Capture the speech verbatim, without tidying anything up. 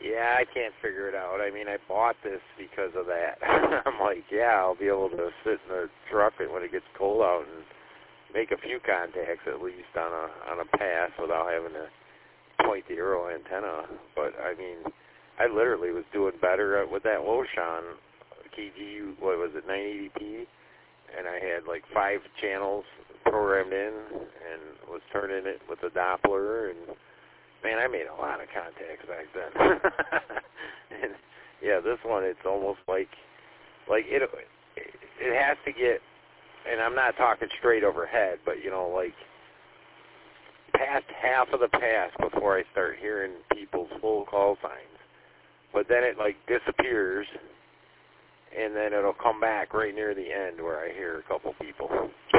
yeah, I can't figure it out. I mean, I bought this because of that. I'm like, yeah, I'll be able to sit in the truck when it gets cold out and make a few contacts at least on a on a pass without having to point the Euro antenna. But I mean, I literally was doing better with that Wouxun K G, what was it, nine eighty p, and I had like five channels programmed in and was turning it with the Doppler, and man, I made a lot of contacts back then. And yeah, this one, it's almost like like it it has to get, and I'm not talking straight overhead, but you know, like past half of the pass before I start hearing people's full call signs. But then it like disappears, and then it'll come back right near the end where I hear a couple people.